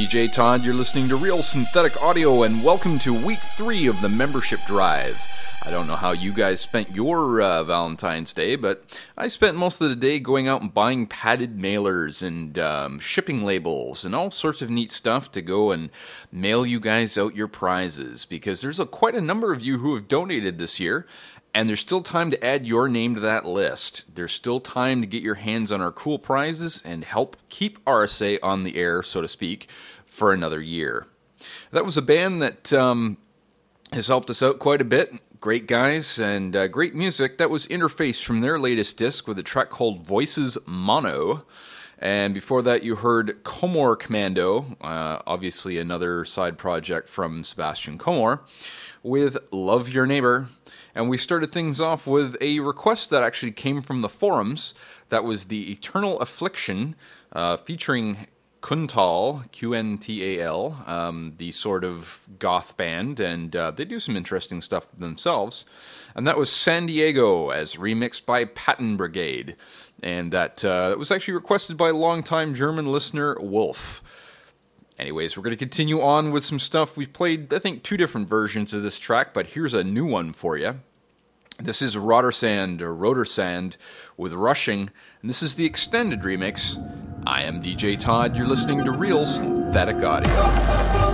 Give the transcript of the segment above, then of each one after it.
DJ Todd. You're listening to Real Synthetic Audio, and welcome to week 3 of the membership drive. I don't know how you guys spent your Valentine's Day, but I spent most of the day going out and buying padded mailers and shipping labels and all sorts of neat stuff to go and mail you guys out your prizes, because there's quite a number of you who have donated this year. And there's still time to add your name to that list. There's still time to get your hands on our cool prizes and help keep RSA on the air, so to speak, for another year. That was a band that has helped us out quite a bit. Great guys and great music. That was Interface from their latest disc with a track called Voices Mono. And before that, you heard Comor Commando, obviously another side project from Sebastian Comor, with Love Your Neighbor. And we started things off with a request that actually came from the forums. That was the Eternal Affliction, featuring Kuntal, Qntal, the sort of goth band, and they do some interesting stuff themselves. And that was San Diego, as remixed by Patton Brigade. And that was actually requested by longtime German listener Wolf. Anyways, we're going to continue on with some stuff. We've played, I think, 2 different versions of this track, but here's a new one for you. This is Rotor Sand with Rushing, and this is the extended remix. I am DJ Todd. You're listening to Real Synthetic Audio.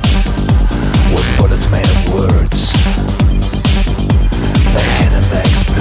Made of words, they hit and they explode.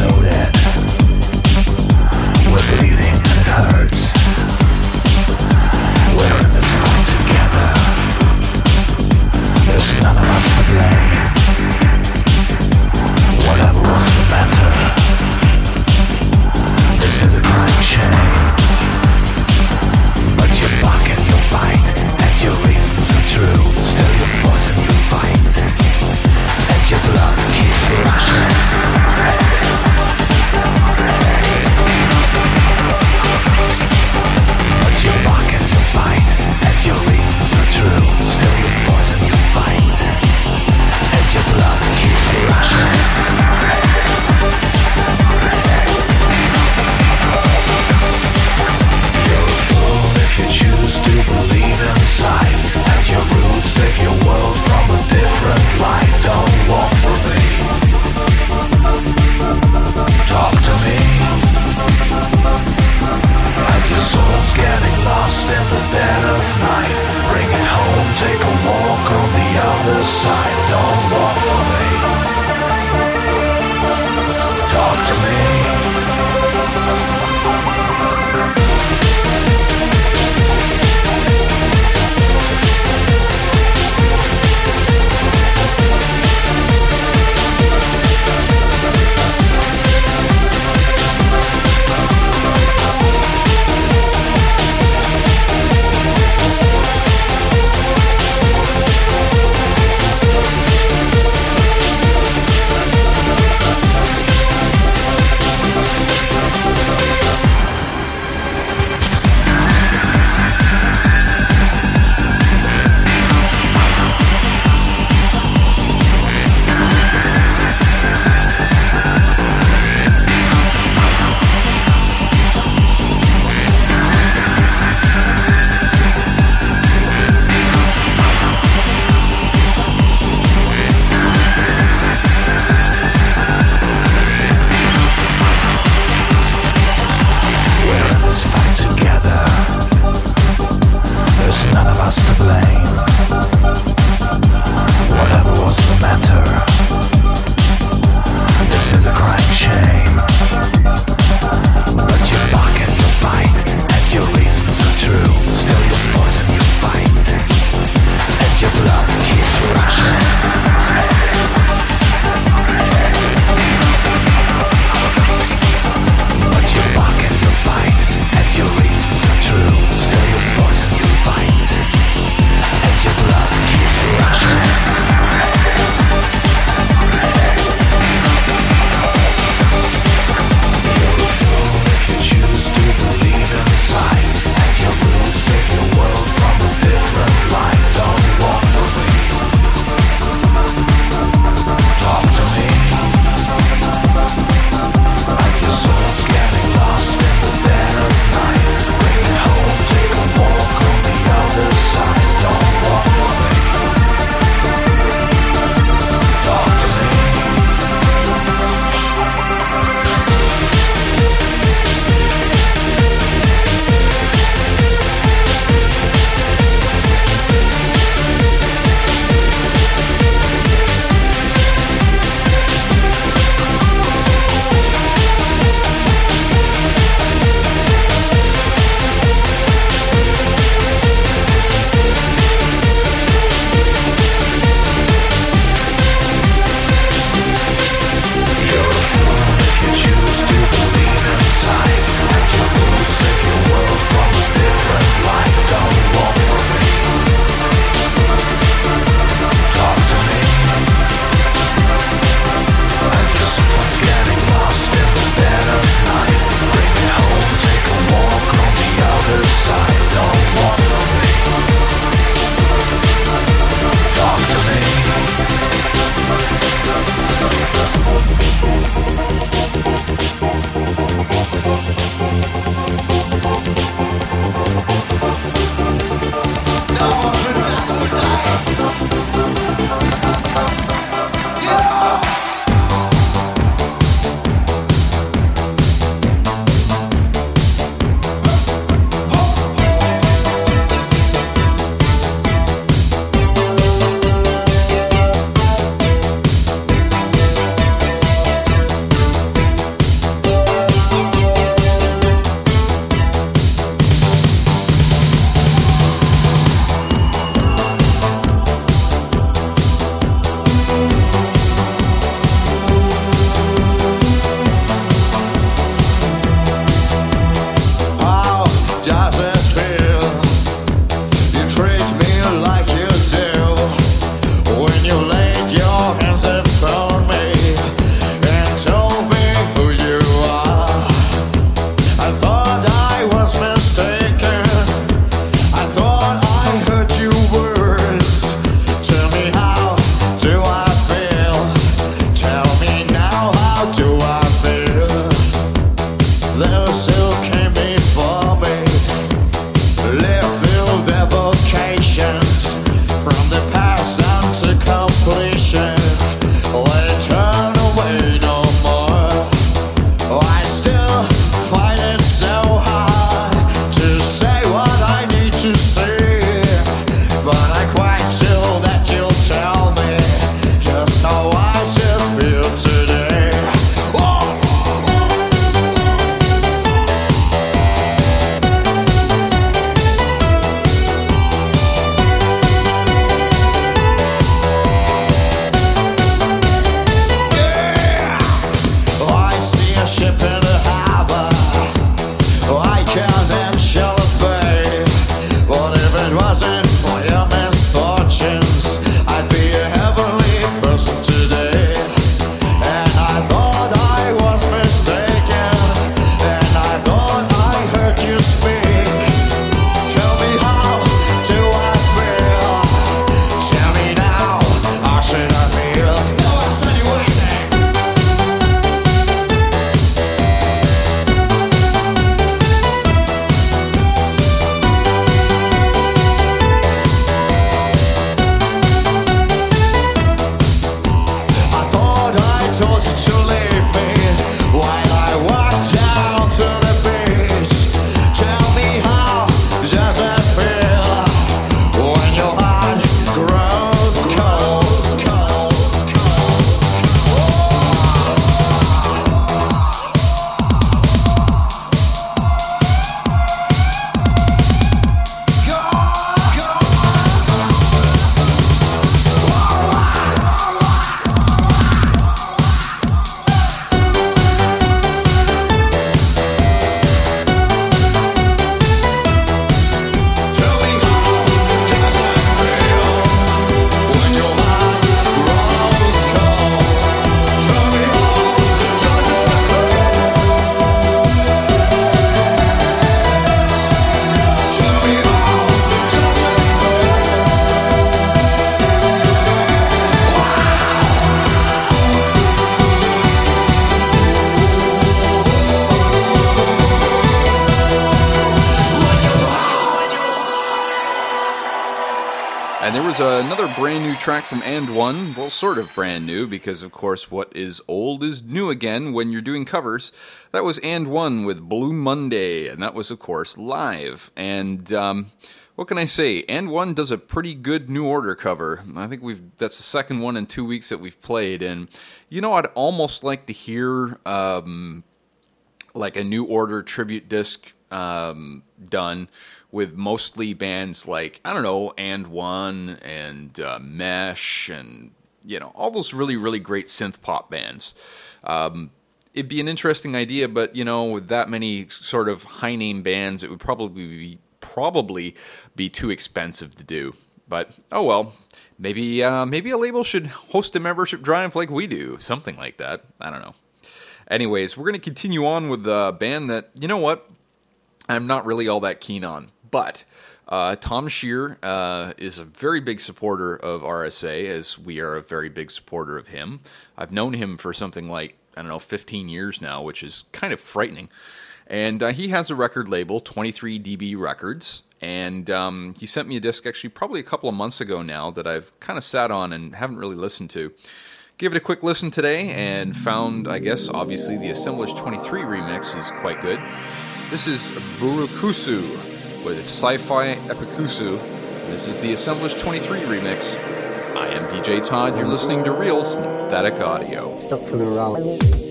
was another brand new track from And One. Well, sort of brand new, because of course what is old is new again when you're doing covers. That was And One with Blue Monday, and that was of course live. And what can I say? And One does a pretty good New Order cover. I think that's the second one in 2 weeks that we've played, and I'd almost like to hear like a New Order tribute disc done with mostly bands like, I don't know, And One and Mesh and, all those really, really great synth pop bands. It'd be an interesting idea, but, with that many sort of high-name bands, it would probably be too expensive to do. But, oh well, maybe a label should host a membership drive like we do. Something like that. I don't know. Anyways, we're going to continue on with a band that, I'm not really all that keen on. But Tom Shear is a very big supporter of RSA, as we are a very big supporter of him. I've known him for something like, 15 years now, which is kind of frightening. And he has a record label, 23DB Records, and he sent me a disc actually probably a couple of months ago now that I've kind of sat on and haven't really listened to. Gave it a quick listen today and found, I guess, obviously the Assemblage 23 remix is quite good. This is Burukusu with Sci-Fi Epikusu. This is the Assemblage 23 remix. I am DJ Todd. You're listening to Real Synthetic Audio. Stop fooling around.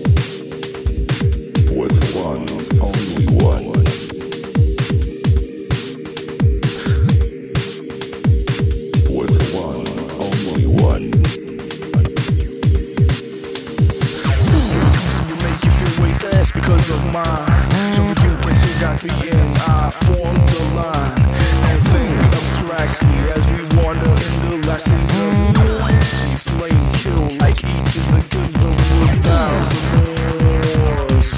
With one, only one. With one, only one. You make you feel way fast because of mine. So you can see that the end, I form the line and think abstractly as we wander in the last days of the night. See flame kill like each of the good of without remorse.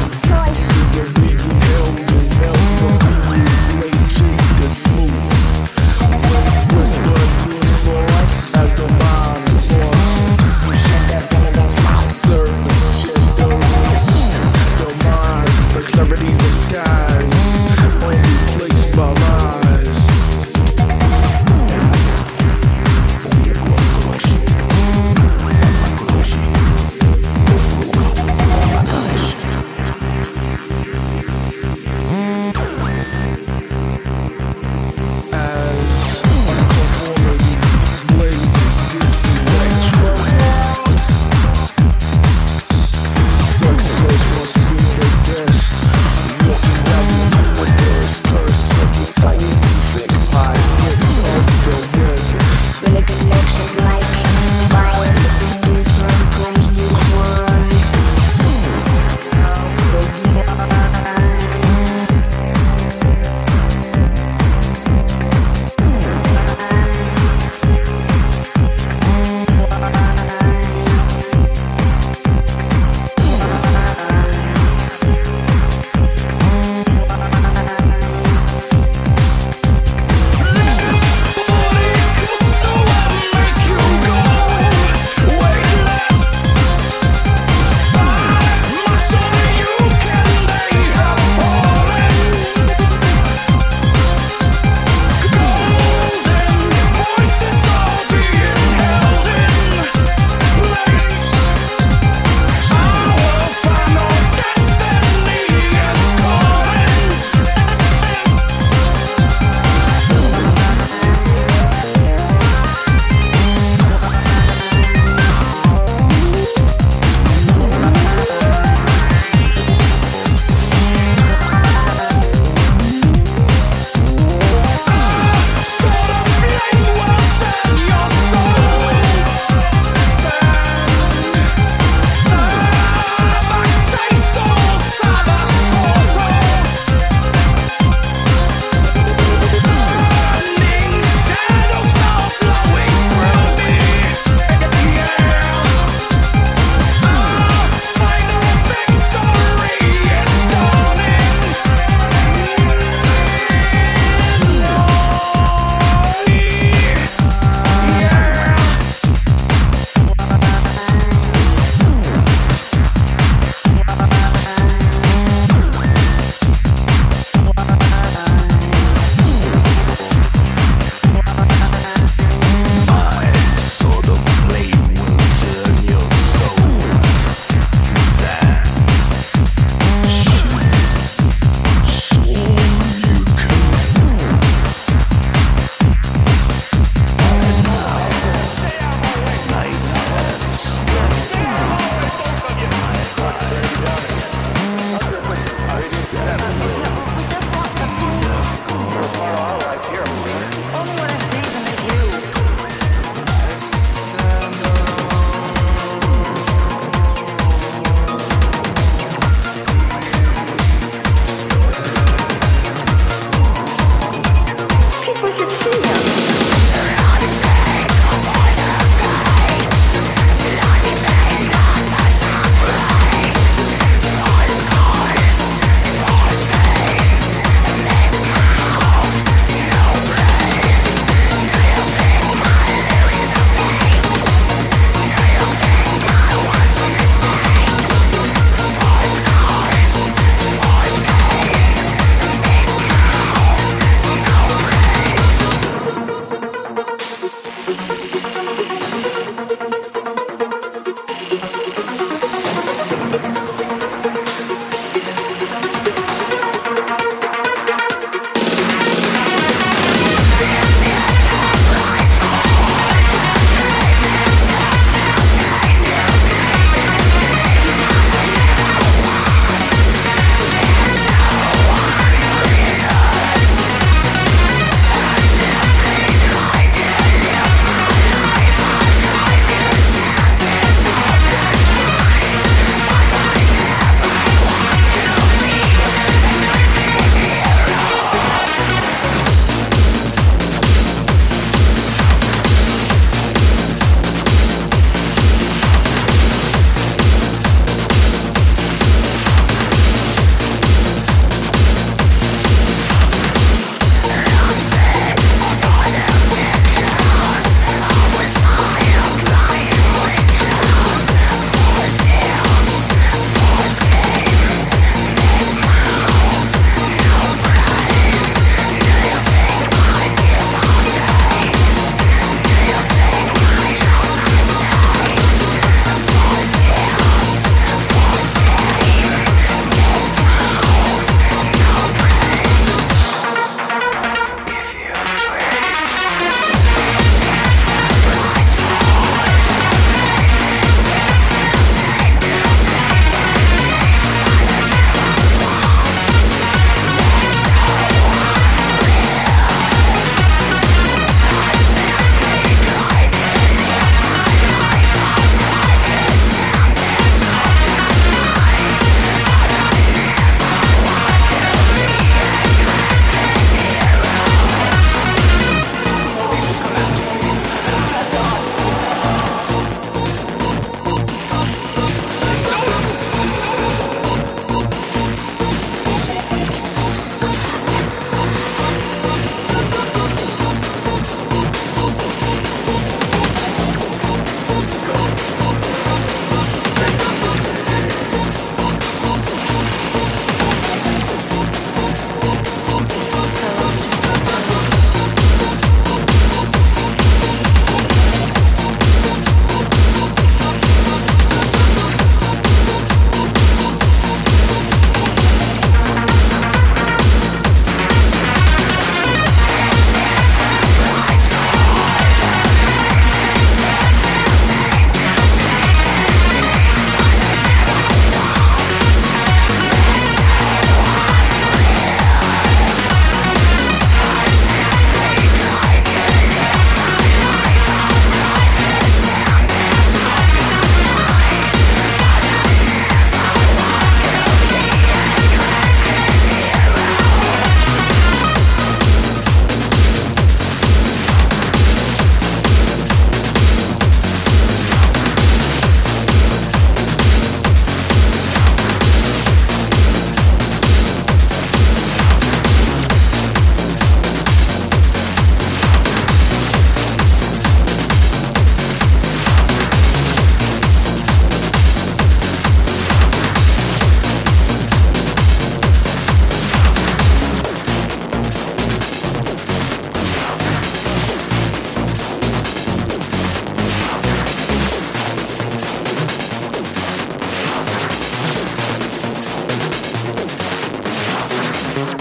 Prices are being held and held. The smooth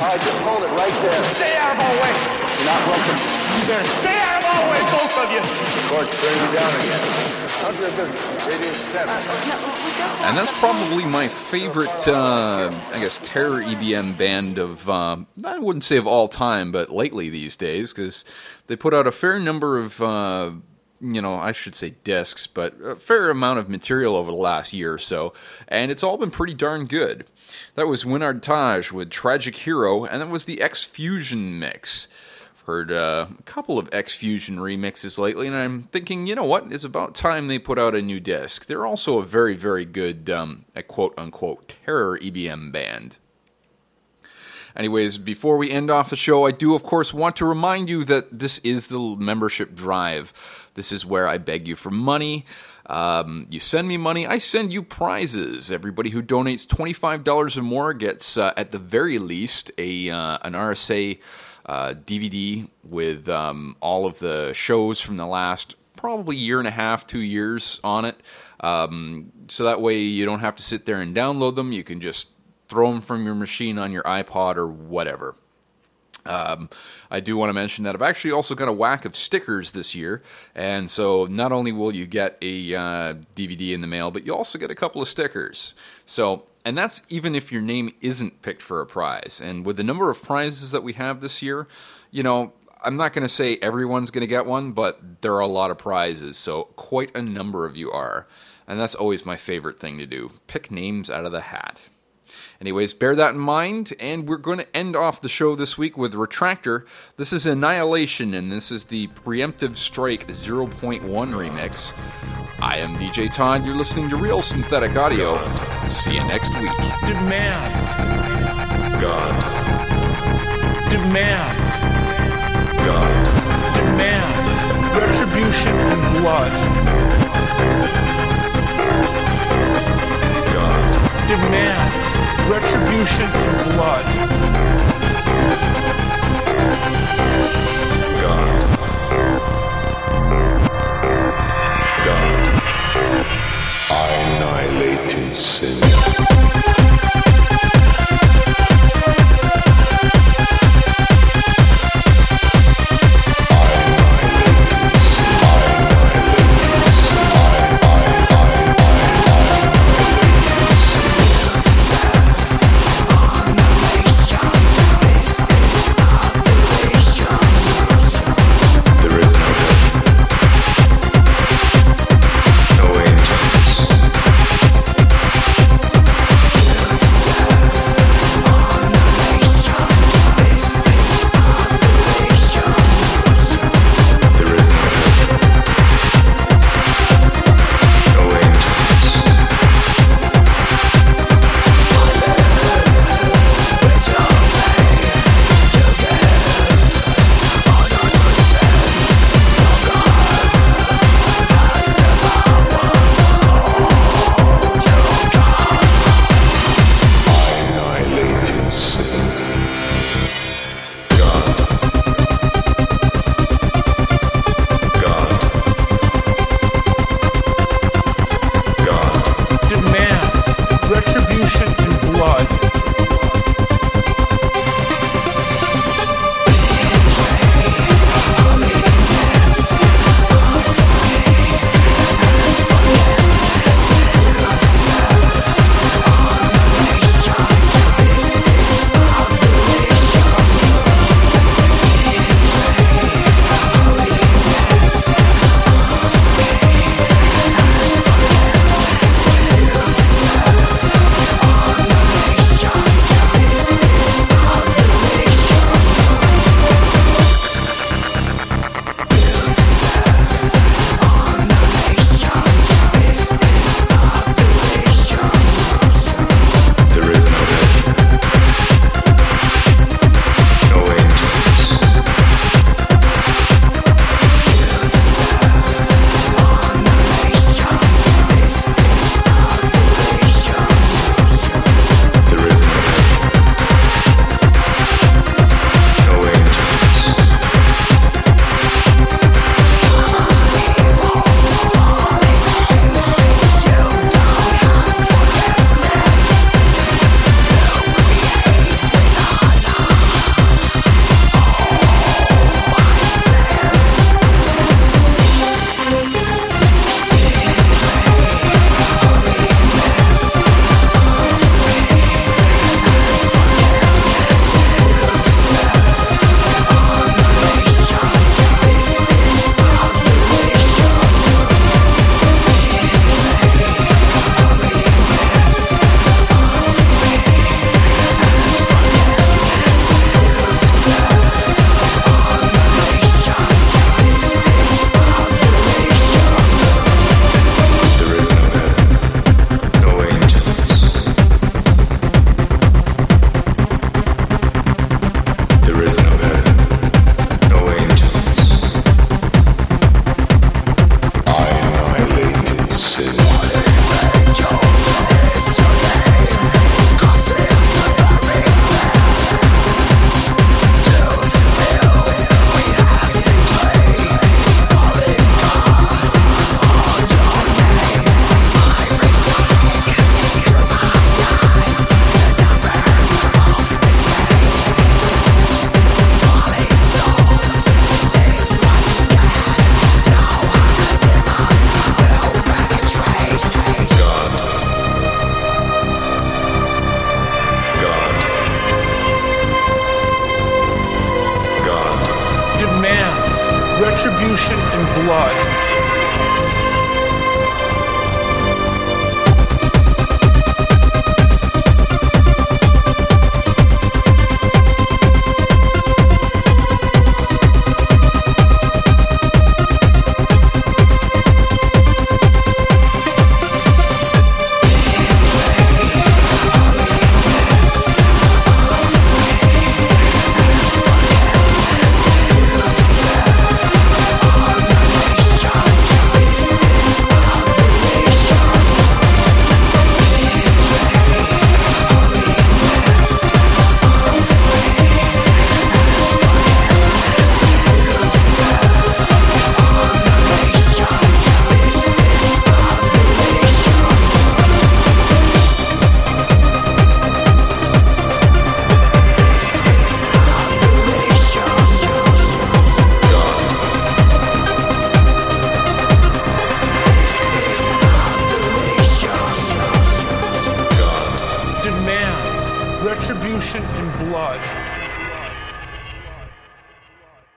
right, just hold it right there. Stay out of our way! You're not welcome. You better stay out of our way, both of you! Court, turn you down again. How's your business? Radius 7. And that's probably my favorite, I guess, terror EBM band of, I wouldn't say of all time, but lately these days, because they put out a fair number of, I should say discs, but a fair amount of material over the last year or so, and it's all been pretty darn good. That was Winard Taj with Tragic Hero, and that was the X-Fusion mix. I've heard a couple of X-Fusion remixes lately, and I'm thinking, you know what, it's about time they put out a new disc. They're also a very, very good, a quote-unquote, terror EBM band. Anyways, before we end off the show, I do, of course, want to remind you that this is the membership drive. This is where I beg you for money. You send me money, I send you prizes. Everybody who donates $25 or more gets, at the very least, an RSA DVD with all of the shows from the last probably year and a half, 2 years on it. So that way you don't have to sit there and download them. You can just throw them from your machine on your iPod or whatever. I do want to mention that I've actually also got a whack of stickers this year, and so not only will you get a DVD in the mail, but you also get a couple of stickers. So, and that's even if your name isn't picked for a prize. And with the number of prizes that we have this year, I'm not going to say everyone's going to get one, but there are a lot of prizes, so quite a number of you are. And that's always my favorite thing to do, pick names out of the hat. Anyways, bear that in mind, and we're going to end off the show this week with Retractor. This is Annihilation, and this is the Preemptive Strike 0.1 remix. I am DJ Todd, you're listening to Real Synthetic Audio. See you next week. Demands. God. Demands. God. Demands. Retribution and blood. God. Demands. Retribution and blood. God. God. I annihilate in sin. Annihilate. retribution and blood. Demands retribution in blood.